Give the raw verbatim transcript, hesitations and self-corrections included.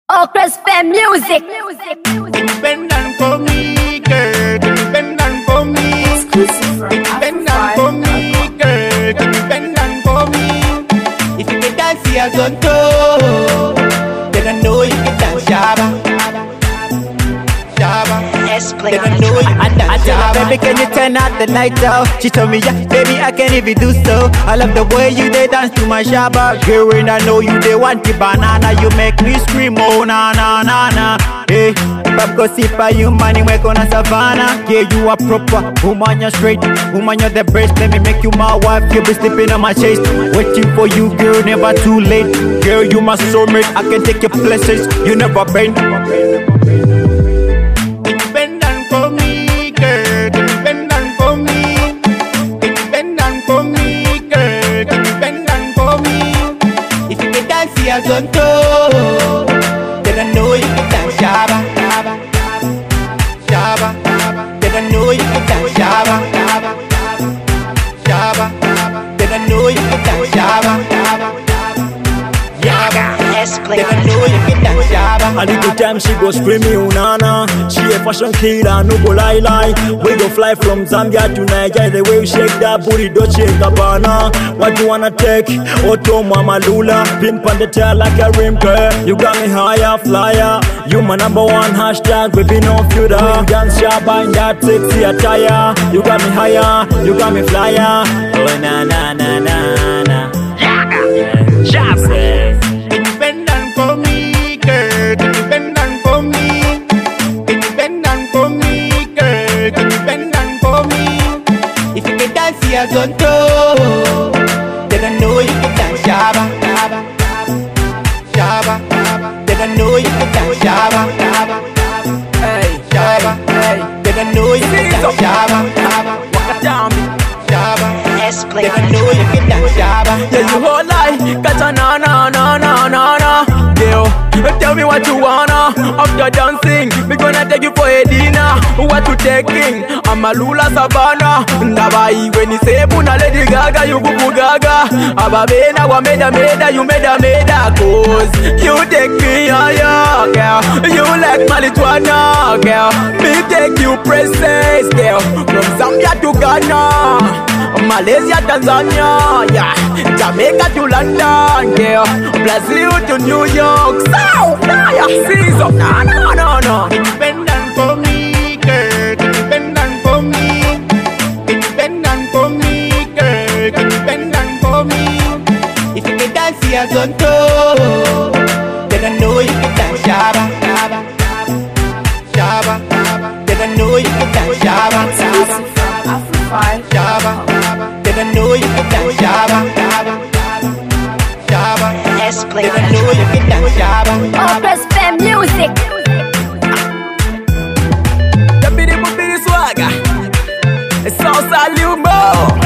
Oakless Fam Music. Independent for me, girl. Independent for me. Independent for me, girl. Independent for me. If you can dance here, Zonto, then I know you can dance Shabba. Shabba. Then I know you can dance Shabba. Baby, can you turn out the lights out? She told me, yeah, baby, I can even do so. I love the way you they dance to my Shabba. Girl, and I know you they want the banana. You make me scream, oh na na na na. Hey, Pop gossip, you money work on a savannah. Yeah, you are proper, woman you're straight, woman you're the best. Let me make you my wife. You be sleeping on my chest, waiting for you, girl. Never too late, girl. You my soulmate. I can take your places. You never bend. Independent for me, girl. Independent for me. Independent for me, girl. Independent for me. If you can dance here, Zonto, then I know you can dance Shabba. Shabba. Then I know you can dance Shabba. Shabba. Then I know you can dance Shabba. Shabba. Then I know you can dance Shabba. A little time she go screaming, unana. She a fashion killer, no go lie lie. We go fly from Zambia to Nigeria. The way you shake that booty, don't shake Gabbana. What you wanna take? Otto Mama Lula, pimp on the tail like a rim girl. You got me higher, flyer. You my number one hashtag, baby no future. When you dance Shabba in that sexy attire, you got me higher, you got me flyer. Oh na na na na na. Shabba. Independent for me, girl. Independent for me. Independent for me, girl. Independent for me. If you can dance here, Zonto, then I know you can dance Shabba. Shabba. Then I know you can dance Shabba. Hey, Shabba. hey, Then I know you can dance Shabba. walk down me. Shabba. Then I know you can dance Shabba. Yeah, you whole life, got a na na na na na na. Girl, tell me what you wanna. After dancing, me gonna take you for a dinner. What you taking? I'm a Lula Savannah. Ndabai when you say Puna Lady Gaga, you go Gaga. Ababena wa meda meda, you meda meda. Cause you take me higher, girl. You like marijuana, girl. Me take you places, girl. From Zambia to Ghana, Malaysia, Tanzania, yeah. Jamaica to London, girl. Brazil to New York, South, yeah. Caesar, no, no, no, no. Independent for me, girl. Independent for me. Independent for me, girl. Independent for me. If you can dance here, Zonto, then I know you can dance Shabba. Shabba. Then I know you can dance Shabba. Shabba. Then I know you can dance Shabba. Shabba. Then I know you can dance Shabba. Oakless Fam Music. The bitty booty swagger. It's all Salumo.